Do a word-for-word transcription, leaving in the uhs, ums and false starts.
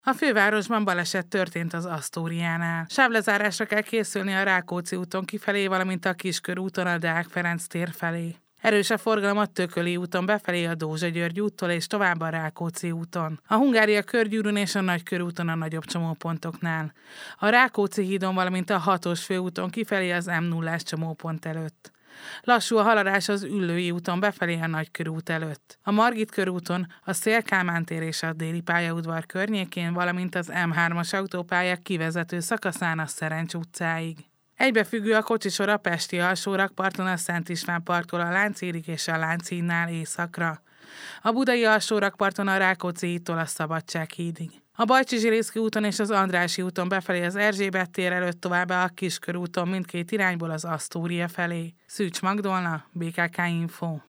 A fővárosban baleset történt az Asztóriánál. Sávlezárásra kell készülni a Rákóczi úton kifelé, valamint a Kiskörúton a Deák Ferenc tér felé. Erős a forgalom a Tököli úton befelé a Dózsa-György úttól és tovább a Rákóczi úton. A Hungária körgyűrűn és a Nagykörúton a nagyobb csomópontoknál. A Rákóczi hídon, valamint a hatos főúton kifelé az M nullás csomópont előtt. Lassú a haladás az Üllői úton befelé a Nagykörút előtt. A Margit körúton a Széll-Kálmán tér és a Déli pályaudvar környékén, valamint az M hármas autópálya kivezető szakaszán a Szerencs utcáig. Egybefüggő a kocsisor a pesti alsórakparton a Szent István parktól a Lánchídig és a Lánchídnál északra. A budai alsórakparton a Rákóczi hídtól a Szabadsághídig. A Bajcsy-Zsilinszky úton és az Andrássy úton befelé az Erzsébet tér előtt, továbbá a Kiskörúton mindkét irányból az Asztória felé. Szűcs Magdolna, bé ká ká Info.